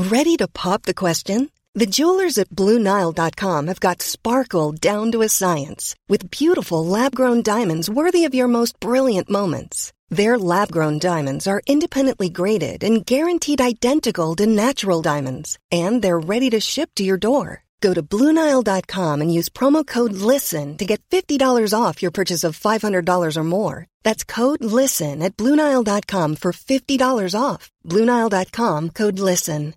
Ready to pop the question? The jewelers at BlueNile.com have got sparkle down to a science with beautiful lab-grown diamonds worthy of your most brilliant moments. Their lab-grown diamonds are independently graded and guaranteed identical to natural diamonds, and they're ready to ship to your door. Go to BlueNile.com and use promo code LISTEN to get $50 off your purchase of $500 or more. That's code LISTEN at BlueNile.com for $50 off. BlueNile.com, code LISTEN.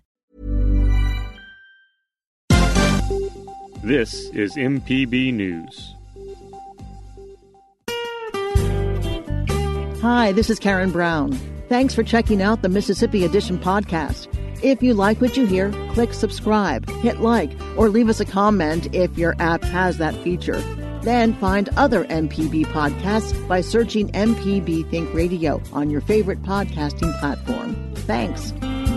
This is MPB News. Hi, this is Karen Brown. Thanks for checking out the Mississippi Edition podcast. If you like what you hear, click subscribe, hit like, or leave us a comment if your app has that feature. Then find other MPB podcasts by searching MPB Think Radio on your favorite podcasting platform. Thanks.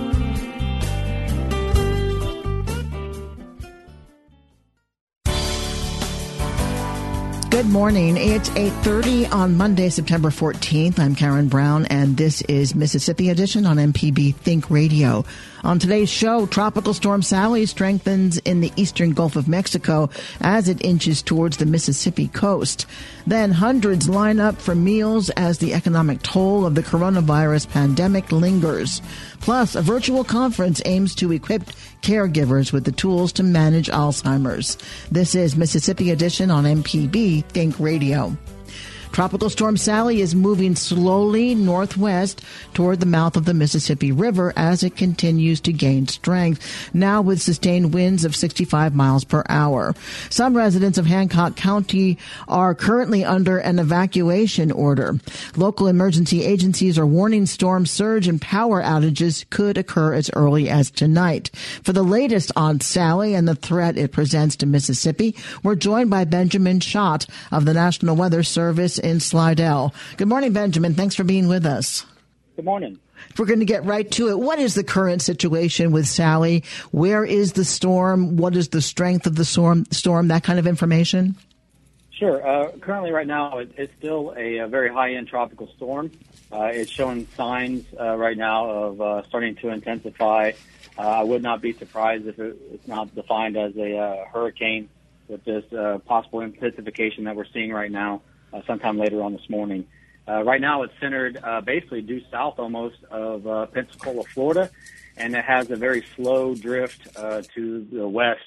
Good morning. It's 8:30 on Monday, September 14th. I'm Karen Brown, and this is Mississippi Edition on MPB Think Radio. On today's show, Tropical Storm Sally strengthens in the eastern Gulf of Mexico as it inches towards the Mississippi coast. Then hundreds line up for meals as the economic toll of the coronavirus pandemic lingers. Plus, a virtual conference aims to equip caregivers with the tools to manage Alzheimer's. This is Mississippi Edition on MPB Think Radio. Tropical Storm Sally is moving slowly northwest toward the mouth of the Mississippi River as it continues to gain strength, now with sustained winds of 65 miles per hour. Some residents of Hancock County are currently under an evacuation order. Local emergency agencies are warning storm surge and power outages could occur as early as tonight. For the latest on Sally and the threat it presents to Mississippi, we're joined by Benjamin Schott of the National Weather Service in Slidell. Good morning, Benjamin. Thanks for being with us. Good morning. We're going to get right to it. What is the current situation with Sally? Where is the storm? What is the strength of the storm? That kind of information? Sure. Currently, right now, it's still a very high-end tropical storm. It's showing signs right now of starting to intensify. I would not be surprised if it's not defined as a hurricane with this possible intensification that we're seeing right now. Sometime later on this morning. Right now it's centered basically due south almost of Pensacola, Florida, and it has a very slow drift to the west,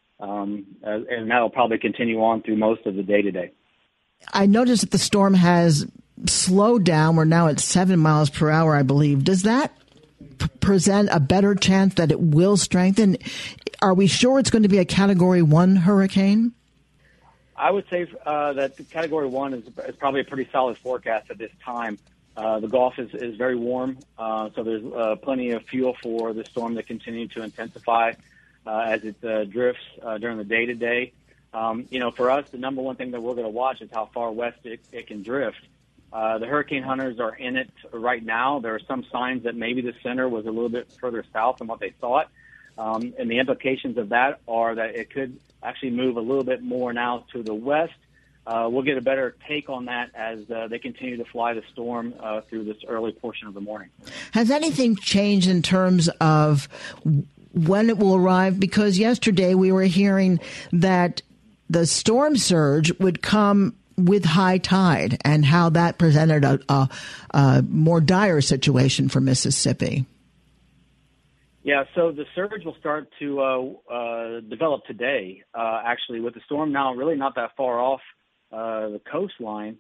and that will probably continue on through most of the day today. I noticed that the storm has slowed down. We're now at 7 miles per hour, I believe. Does that present a better chance that it will strengthen? Are we sure it's going to be a Category 1 hurricane? I would say that Category 1 is probably a pretty solid forecast at this time. The Gulf is very warm, so there's plenty of fuel for the storm to continue to intensify as it drifts during the day today. For us, the number one thing that we're going to watch is how far west it can drift. The hurricane hunters are in it right now. There are some signs that maybe the center was a little bit further south than what they thought. And the implications of that are that it could actually move a little bit more now to the west. We'll get a better take on that as they continue to fly the storm through this early portion of the morning. Has anything changed in terms of when it will arrive? Because yesterday we were hearing that the storm surge would come with high tide and how that presented a more dire situation for Mississippi. Yeah, so the surge will start to develop today, actually, with the storm now really not that far off the coastline.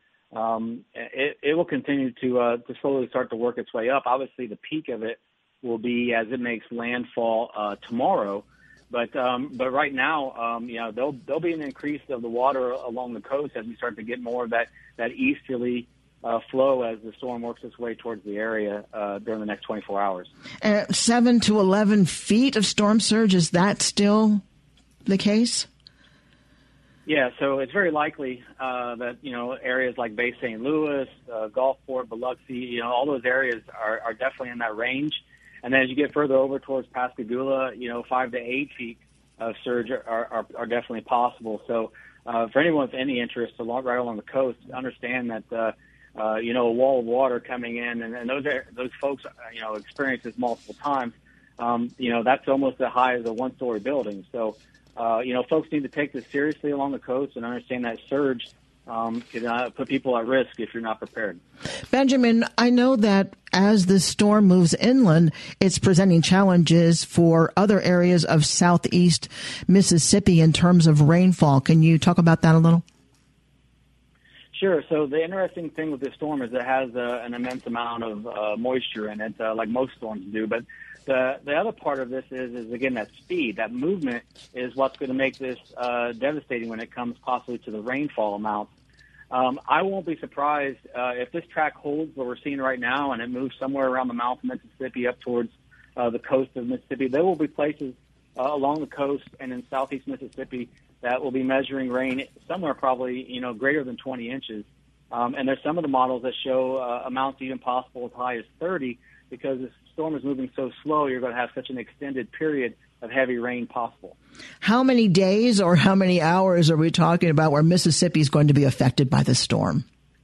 It will continue to slowly start to work its way up. Obviously, the peak of it will be as it makes landfall tomorrow. But right now, there'll be an increase of the water along the coast as we start to get more of that easterly flow as the storm works its way towards the area during the next 24 hours. 7 to 11 feet of storm surge, is that still the case? Yeah, so it's very likely that, areas like Bay St. Louis, Gulfport, Biloxi, all those areas are definitely in that range. And then as you get further over towards Pascagoula, 5 to 8 feet of surge are definitely possible. So for anyone with any interest right along the coast, understand that a wall of water coming in, and those folks, experience this multiple times. that's almost as high as a one-story building. So, folks need to take this seriously along the coast and understand that surge can put people at risk if you're not prepared. Benjamin, I know that as the storm moves inland, it's presenting challenges for other areas of southeast Mississippi in terms of rainfall. Can you talk about that a little? Sure. So the interesting thing with this storm is it has an immense amount of moisture in it, like most storms do. But the other part of this is again, that speed, that movement is what's going to make this devastating when it comes possibly to the rainfall amounts. I won't be surprised if this track holds what we're seeing right now and it moves somewhere around the mouth of Mississippi up towards the coast of Mississippi. There will be places along the coast and in southeast Mississippi that will be measuring rain somewhere probably, greater than 20 inches. And there's some of the models that show amounts even possible as high as 30 because the storm is moving so slow, you're going to have such an extended period of heavy rain possible. How many days or how many hours are we talking about where Mississippi is going to be affected by this storm?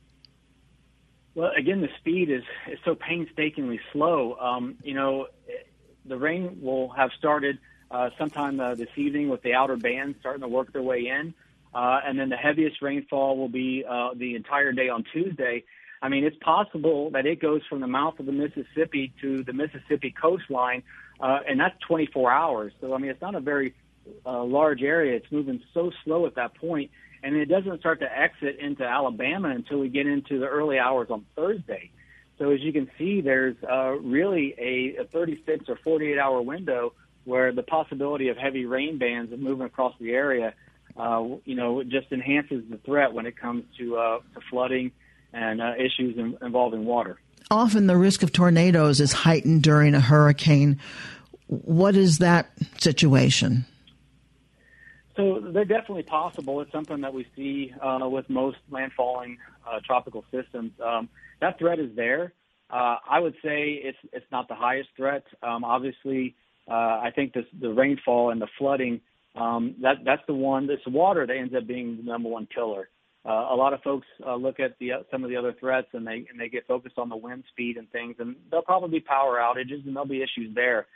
Well, again, the speed is so painstakingly slow. The rain will have started sometime this evening with the outer bands starting to work their way in. And then the heaviest rainfall will be the entire day on Tuesday. I mean, it's possible that it goes from the mouth of the Mississippi to the Mississippi coastline, and that's 24 hours. So, I mean, it's not a very large area. It's moving so slow at that point, and it doesn't start to exit into Alabama until we get into the early hours on Thursday. So as you can see, there's really a 36 or 48-hour window where the possibility of heavy rain bands moving across the area, just enhances the threat when it comes to flooding and issues involving water. Often the risk of tornadoes is heightened during a hurricane. What is that situation? So they're definitely possible. It's something that we see with most landfalling tropical systems. That threat is there. I would say it's not the highest threat. Obviously, I think the rainfall and the flooding, that's the one. It's water that ends up being the number one killer. A lot of folks look at some of the other threats and they get focused on the wind speed and things, and there'll probably be power outages and there'll be issues there.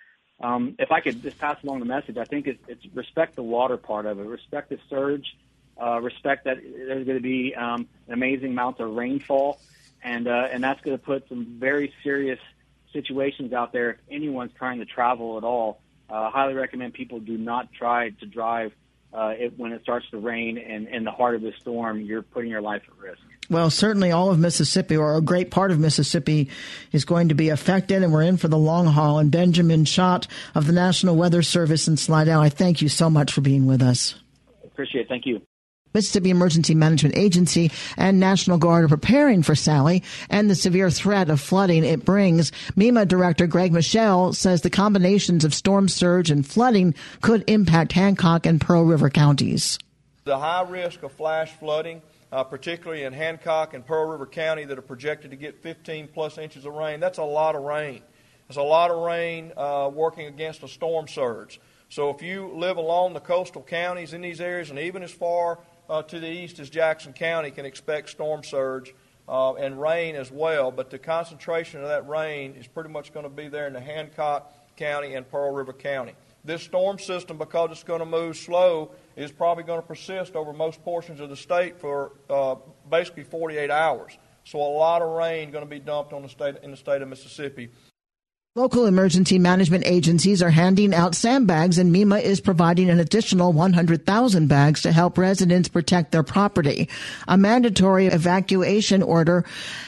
If I could just pass along the message, I think it's respect the water part of it, respect the surge, respect that there's going to be an amazing amount of rainfall, and that's going to put some very serious situations out there if anyone's trying to travel at all. Highly recommend people do not try to drive when it starts to rain and in the heart of the storm. You're putting your life at risk. Well, certainly all of Mississippi, or a great part of Mississippi, is going to be affected, and we're in for the long haul. And Benjamin Schott of the National Weather Service in Slidell, I thank you so much for being with us. Appreciate it. Thank you. Mississippi Emergency Management Agency and National Guard are preparing for Sally and the severe threat of flooding it brings. MEMA Director Greg Michel says the combinations of storm surge and flooding could impact Hancock and Pearl River counties. The high risk of flash flooding, particularly in Hancock and Pearl River County that are projected to get 15-plus inches of rain, that's a lot of rain. That's a lot of rain working against a storm surge. So if you live along the coastal counties in these areas, and even as far to the east as Jackson County, can expect storm surge and rain as well. But the concentration of that rain is pretty much going to be there in the Hancock County and Pearl River County. This storm system, because it's going to move slow, is probably going to persist over most portions of the state for basically 48 hours. So a lot of rain going to be dumped on in the state of Mississippi. Local emergency management agencies are handing out sandbags, and MEMA is providing an additional 100,000 bags to help residents protect their property. A mandatory evacuation order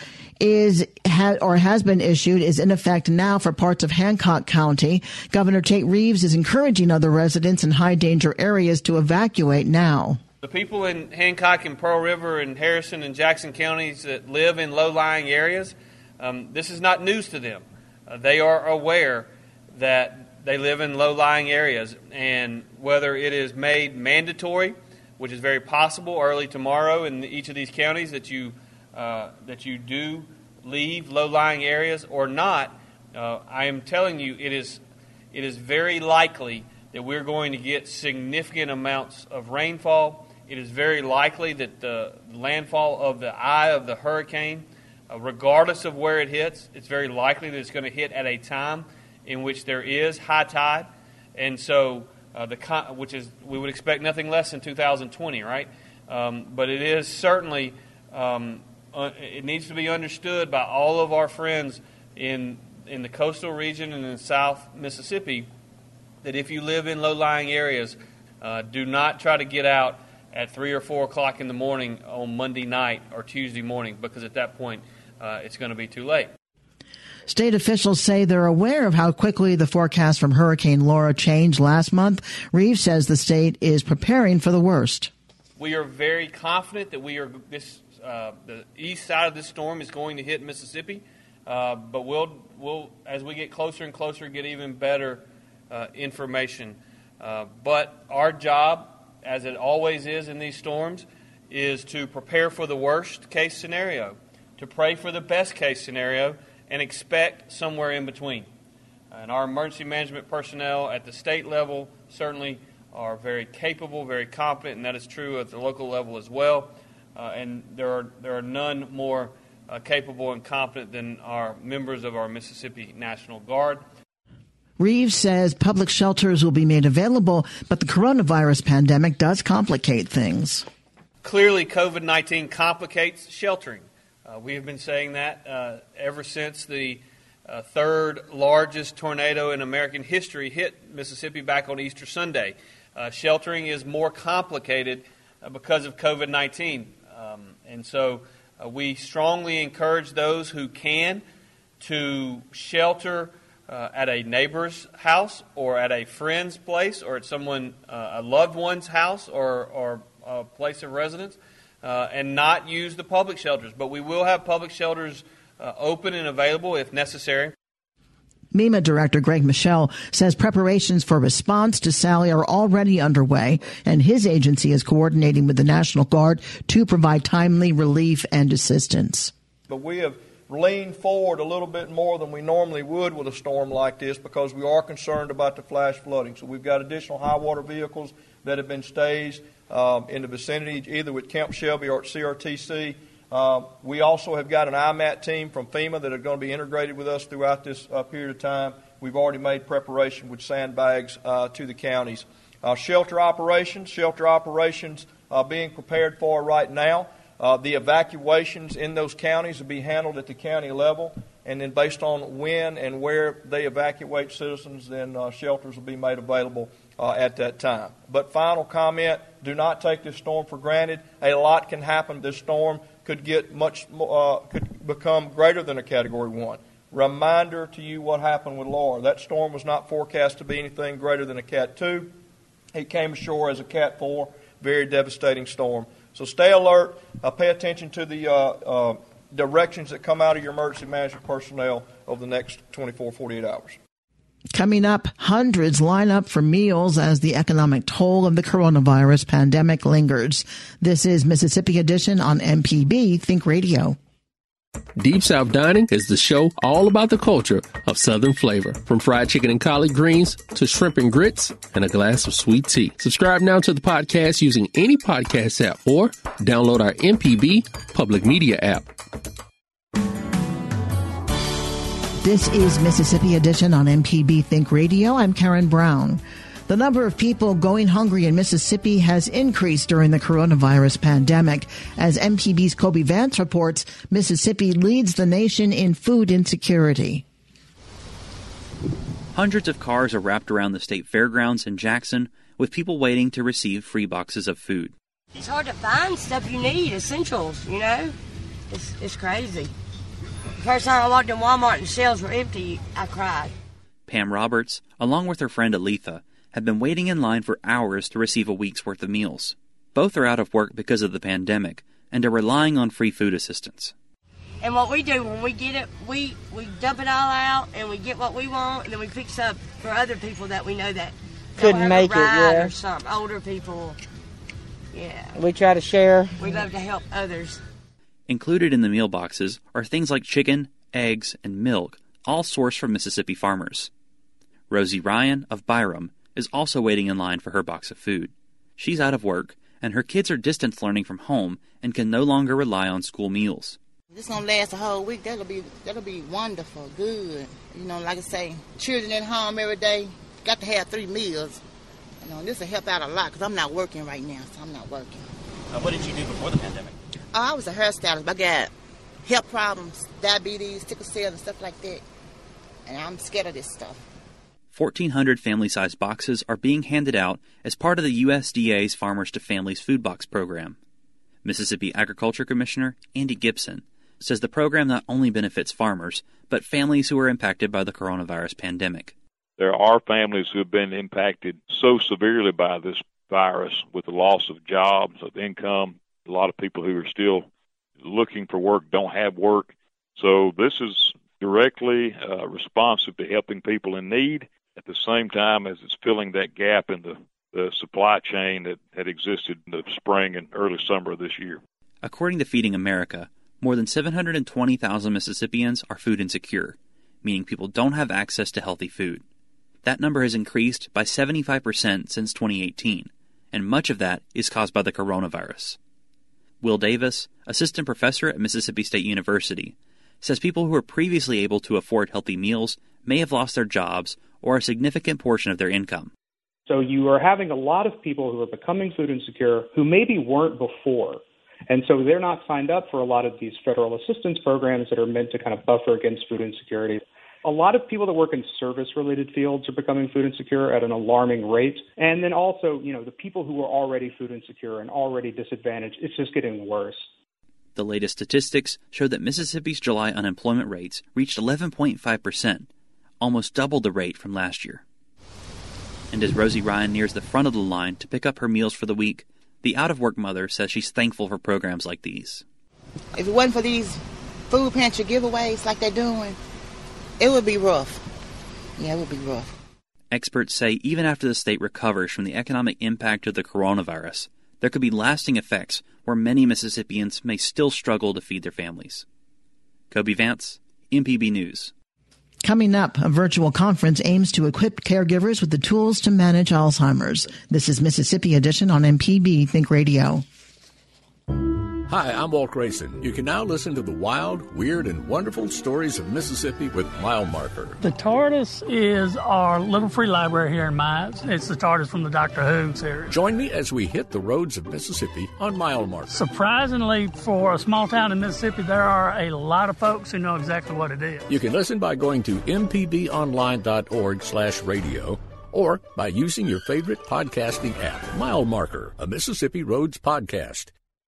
has been issued, is in effect now for parts of Hancock County. Governor Tate Reeves is encouraging other residents in high danger areas to evacuate now. The people in Hancock and Pearl River and Harrison and Jackson counties that live in low-lying areas, this is not news to them. They are aware that they live in low-lying areas, and whether it is made mandatory, which is very possible early tomorrow in each of these counties that you do leave low-lying areas or not, I am telling you it is very likely that we're going to get significant amounts of rainfall. It is very likely that the landfall of the eye of the hurricane, regardless of where it hits, it's very likely that it's going to hit at a time in which there is high tide, and so which is we would expect nothing less in 2020, right? But it is certainly it needs to be understood by all of our friends in the coastal region and in South Mississippi that if you live in low-lying areas, do not try to get out at 3 or 4 o'clock in the morning on Monday night or Tuesday morning, because at that point it's going to be too late. State officials say they're aware of how quickly the forecast from Hurricane Laura changed last month. Reeves says the state is preparing for the worst. We are very confident that the east side of this storm is going to hit Mississippi, but we'll as we get closer and closer get even better information. But our job, as it always is in these storms, is to prepare for the worst case scenario, to pray for the best case scenario, and expect somewhere in between. And our emergency management personnel at the state level certainly are very capable, very competent, and that is true at the local level as well. And there are none more capable and competent than our members of our Mississippi National Guard. Reeves says public shelters will be made available, but the coronavirus pandemic does complicate things. Clearly, COVID-19 complicates sheltering. We have been saying that ever since the third largest tornado in American history hit Mississippi back on Easter Sunday. Sheltering is more complicated because of COVID-19. And so we strongly encourage those who can to shelter at a neighbor's house or at a friend's place or at a loved one's house or a place of residence. And not use the public shelters. But we will have public shelters open and available if necessary. MEMA Director Greg Michel says preparations for response to Sally are already underway, and his agency is coordinating with the National Guard to provide timely relief and assistance. But we have leaned forward a little bit more than we normally would with a storm like this because we are concerned about the flash flooding. So we've got additional high water vehicles that have been staged in the vicinity, either with Camp Shelby or at CRTC. We also have got an IMAT team from FEMA that are going to be integrated with us throughout this period of time. We've already made preparation with sandbags to the counties. Shelter operations being prepared for right now. The evacuations in those counties will be handled at the county level, and then based on when and where they evacuate citizens, then shelters will be made available at that time. But final comment, do not take this storm for granted. A lot can happen. This storm could become greater than a Category 1. Reminder to you what happened with Laura. That storm was not forecast to be anything greater than a Cat 2. It came ashore as a Cat 4, very devastating storm. So stay alert, pay attention to the directions that come out of your emergency management personnel over the next 24, 48 hours. Coming up, hundreds line up for meals as the economic toll of the coronavirus pandemic lingers. This is Mississippi Edition on MPB Think Radio. Deep South Dining is the show all about the culture of Southern flavor, from fried chicken and collard greens to shrimp and grits and a glass of sweet tea. Subscribe now to the podcast using any podcast app or download our MPB Public Media app. This is Mississippi Edition on MPB Think Radio. I'm Karen Brown. The number of people going hungry in Mississippi has increased during the coronavirus pandemic. As MPB's Kobe Vance reports, Mississippi leads the nation in food insecurity. Hundreds of cars are wrapped around the state fairgrounds in Jackson, with people waiting to receive free boxes of food. It's hard to find stuff you need, essentials, you know? It's crazy. The first time I walked in Walmart and the shelves were empty, I cried. Pam Roberts, along with her friend Aletha, have been waiting in line for hours to receive a week's worth of meals. Both are out of work because of the pandemic and are relying on free food assistance. And what we do when we get it, we dump it all out and we get what we want, and then we fix up for other people that we know that couldn't make it, yeah. Or some older people. Yeah. We try to share. We love to help others. Included in the meal boxes are things like chicken, eggs, and milk, all sourced from Mississippi farmers. Rosie Ryan of Byram is also waiting in line for her box of food. She's out of work, and her kids are distance learning from home and can no longer rely on school meals. This gonna last a whole week. That'll be wonderful, good. You know, like I say, children at home every day, got to have 3 meals. You know, this will help out a lot because I'm not working right now, so I'm not working. What did you do before the pandemic? I was a hairstylist, but I got health problems, diabetes, sickle cell, and stuff like that. And I'm scared of this stuff. 1,400 family-sized boxes are being handed out as part of the USDA's Farmers to Families Food Box program. Mississippi Agriculture Commissioner Andy Gibson says the program not only benefits farmers, but families who are impacted by the coronavirus pandemic. There are families who have been impacted so severely by this virus with the loss of jobs, of income. A lot of people who are still looking for work don't have work. So this is directly responsive to helping people in need at the same time as it's filling that gap in the supply chain that had existed in the spring and early summer of this year. According to Feeding America, more than 720,000 Mississippians are food insecure, meaning people don't have access to healthy food. That number has increased by 75% since 2018, and much of that is caused by the coronavirus. Will Davis, assistant professor at Mississippi State University, says people who were previously able to afford healthy meals may have lost their jobs or a significant portion of their income. So you are having a lot of people who are becoming food insecure who maybe weren't before. And so they're not signed up for a lot of these federal assistance programs that are meant to kind of buffer against food insecurity. A lot of people that work in service-related fields are becoming food insecure at an alarming rate. And then also, the people who are already food insecure and already disadvantaged, it's just getting worse. The latest statistics show that Mississippi's July unemployment rates reached 11.5%, almost double the rate from last year. And as Rosie Ryan nears the front of the line to pick up her meals for the week, the out-of-work mother says she's thankful for programs like these. If it wasn't for these food pantry giveaways like they're doing, it would be rough. Yeah, it would be rough. Experts say even after the state recovers from the economic impact of the coronavirus, there could be lasting effects where many Mississippians may still struggle to feed their families. Kobe Vance, MPB News. Coming up, a virtual conference aims to equip caregivers with the tools to manage Alzheimer's. This is Mississippi Edition on MPB Think Radio. Hi, I'm Walt Grayson. You can now listen to the wild, weird, and wonderful stories of Mississippi with Mile Marker. The TARDIS is our little free library here in Miles. It's the TARDIS from the Doctor Who series. Join me as we hit the roads of Mississippi on Mile Marker. Surprisingly, for a small town in Mississippi, there are a lot of folks who know exactly what it is. You can listen by going to mpbonline.org/radio or by using your favorite podcasting app. Mile Marker, a Mississippi Roads podcast.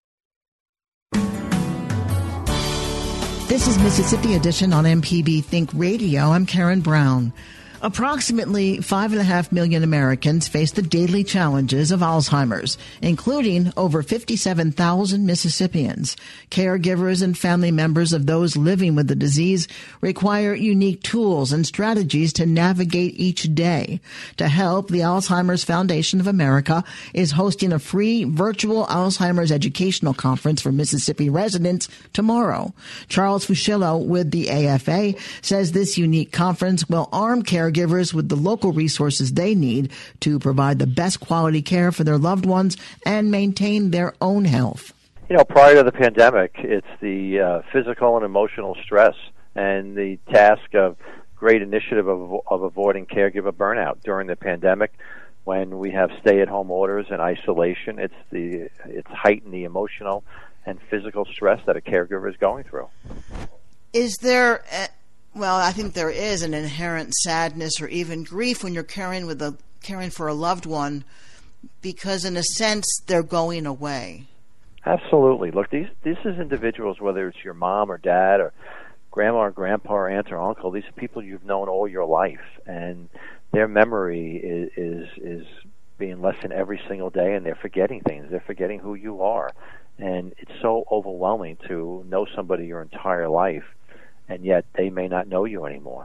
This is Mississippi Edition on MPB Think Radio. I'm Karen Brown. Approximately 5.5 million Americans face the daily challenges of Alzheimer's, including over 57,000 Mississippians. Caregivers and family members of those living with the disease require unique tools and strategies to navigate each day. To help, the Alzheimer's Foundation of America is hosting a free virtual Alzheimer's educational conference for Mississippi residents tomorrow. Charles Fuschillo with the AFA says this unique conference will arm caregivers with the local resources they need to provide the best quality care for their loved ones and maintain their own health. Prior to the pandemic, it's the physical and emotional stress and the task of great initiative of avoiding caregiver burnout. During the pandemic, when we have stay-at-home orders and isolation, it's heightened the emotional and physical stress that a caregiver is going through. Is there Well, I think there is an inherent sadness or even grief when you're caring for a loved one, because in a sense they're going away. Absolutely. Look, this is individuals, whether it's your mom or dad or grandma or grandpa or aunt or uncle. These are people you've known all your life, and their memory is being lessened every single day, and they're forgetting things. They're forgetting who you are, and it's so overwhelming to know somebody your entire life, and yet they may not know you anymore.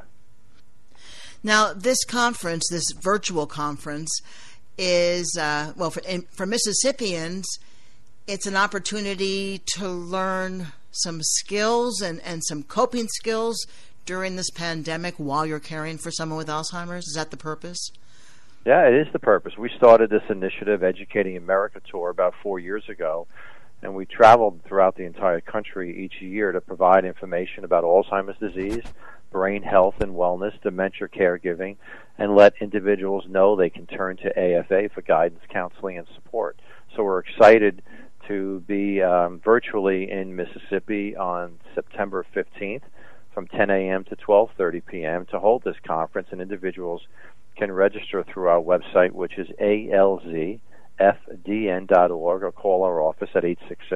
Now, this conference, this virtual conference, is, for Mississippians, it's an opportunity to learn some skills and some coping skills during this pandemic while you're caring for someone with Alzheimer's. Is that the purpose? Yeah, it is the purpose. We started this initiative, Educating America Tour, about 4 years ago, And we traveled throughout the entire country each year to provide information about Alzheimer's disease, brain health and wellness, dementia caregiving, and let individuals know they can turn to AFA for guidance, counseling, and support. So we're excited to be virtually in Mississippi on September 15th from 10 a.m. to 12:30 p.m. to hold this conference, and individuals can register through our website, which is alzfdn.org, or call our office at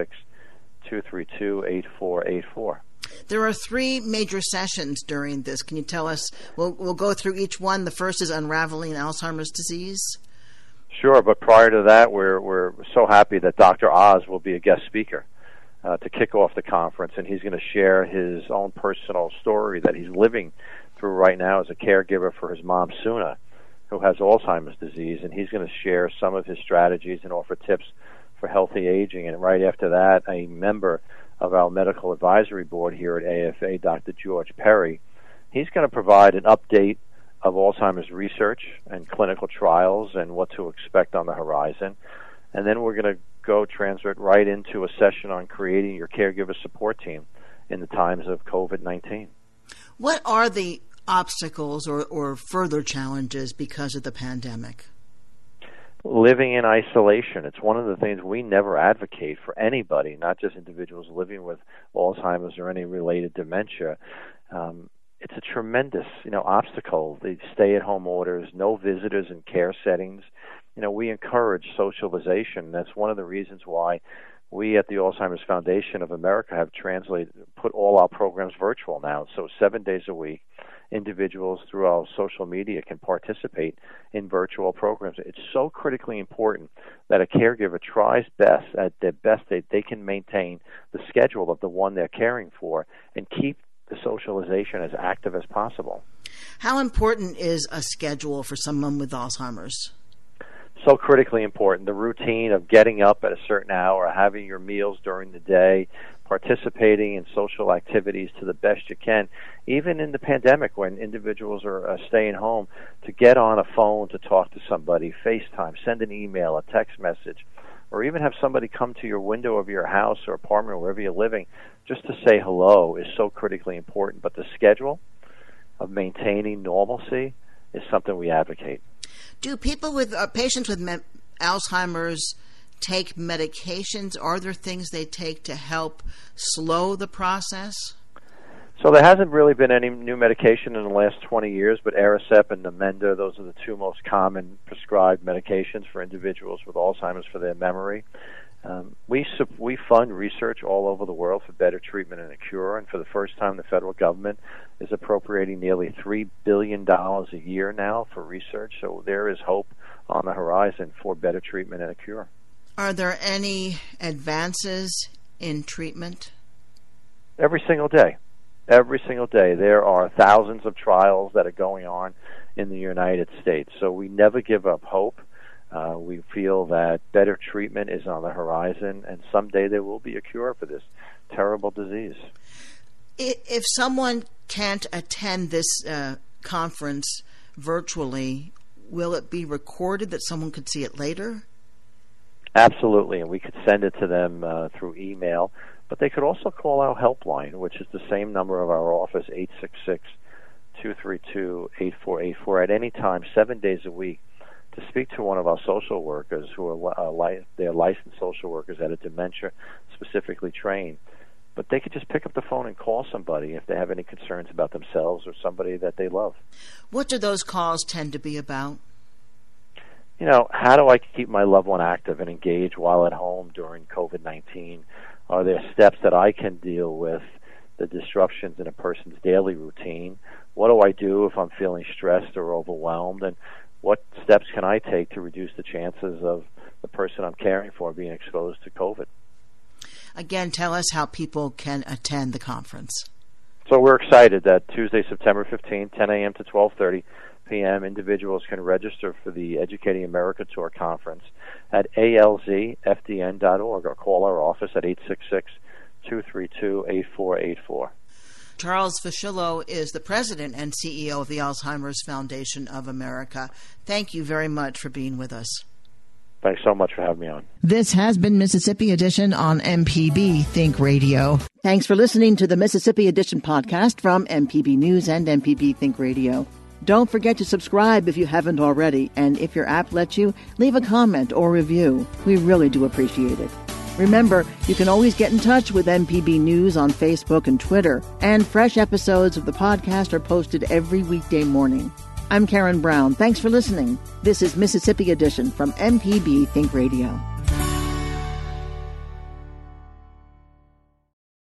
866-232-8484. There are 3 major sessions during this. Can you tell us? We'll go through each one. The first is Unraveling Alzheimer's Disease. Sure, but prior to that, we're so happy that Dr. Oz will be a guest speaker to kick off the conference, and he's going to share his own personal story that he's living through right now as a caregiver for his mom, Suna, who has Alzheimer's disease, and he's going to share some of his strategies and offer tips for healthy aging. And right after that, a member of our medical advisory board here at AFA, Dr. George Perry, he's going to provide an update of Alzheimer's research and clinical trials and what to expect on the horizon. And then we're going to go transit right into a session on creating your caregiver support team in the times of COVID-19. What are the obstacles or further challenges because of the pandemic? Living in isolation. It's one of the things we never advocate for anybody, not just individuals living with Alzheimer's or any related dementia. It's a tremendous, obstacle. The stay-at-home orders, no visitors in care settings. We encourage socialization. That's one of the reasons why we at the Alzheimer's Foundation of America have put all our programs virtual now. So 7 days a week, individuals through our social media can participate in virtual programs. It's so critically important that a caregiver tries at their best they can maintain the schedule of the one they're caring for and keep the socialization as active as possible. How important is a schedule for someone with Alzheimer's? So critically important. The routine of getting up at a certain hour, having your meals during the day, participating in social activities to the best you can, even in the pandemic when individuals are staying home, to get on a phone to talk to somebody, FaceTime, send an email, a text message, or even have somebody come to your window of your house or apartment or wherever you're living just to say hello is so critically important. But the schedule of maintaining normalcy is something we advocate. Do people with patients with Alzheimer's take medications? Are there things they take to help slow the process? So there hasn't really been any new medication in the last 20 years, but Aricept and Namenda, those are the 2 most common prescribed medications for individuals with Alzheimer's for their memory. We fund research all over the world for better treatment and a cure, and for the first time the federal government is appropriating nearly $3 billion a year now for research, so there is hope on the horizon for better treatment and a cure. Are there any advances in treatment? Every single day. Every single day. There are thousands of trials that are going on in the United States, so we never give up hope. We feel that better treatment is on the horizon, and someday there will be a cure for this terrible disease. If someone can't attend this conference virtually, will it be recorded that someone could see it later? Absolutely, and we could send it to them through email, but they could also call our helpline, which is the same number of our office, 866-232-8484, at any time, 7 days a week, to speak to one of our social workers who are they're licensed social workers that are dementia specifically trained. But they could just pick up the phone and call somebody if they have any concerns about themselves or somebody that they love. What do those calls tend to be about? How do I keep my loved one active and engaged while at home during COVID-19? Are there steps that I can deal with the disruptions in a person's daily routine? What do I do if I'm feeling stressed or overwhelmed? And what steps can I take to reduce the chances of the person I'm caring for being exposed to COVID? Again, tell us how people can attend the conference. So we're excited that Tuesday, September 15th, 10 a.m. to 12:30 p.m., individuals can register for the Educating America Tour Conference at alzfdn.org or call our office at 866-232-8484. Charles Fuschillo is the president and CEO of the Alzheimer's Foundation of America. Thank you very much for being with us. Thanks so much for having me on. This has been Mississippi Edition on MPB Think Radio. Thanks for listening to the Mississippi Edition podcast from MPB News and MPB Think Radio. Don't forget to subscribe if you haven't already, and if your app lets you, leave a comment or review. We really do appreciate it. Remember, you can always get in touch with MPB News on Facebook and Twitter, and fresh episodes of the podcast are posted every weekday morning. I'm Karen Brown. Thanks for listening. This is Mississippi Edition from MPB Think Radio.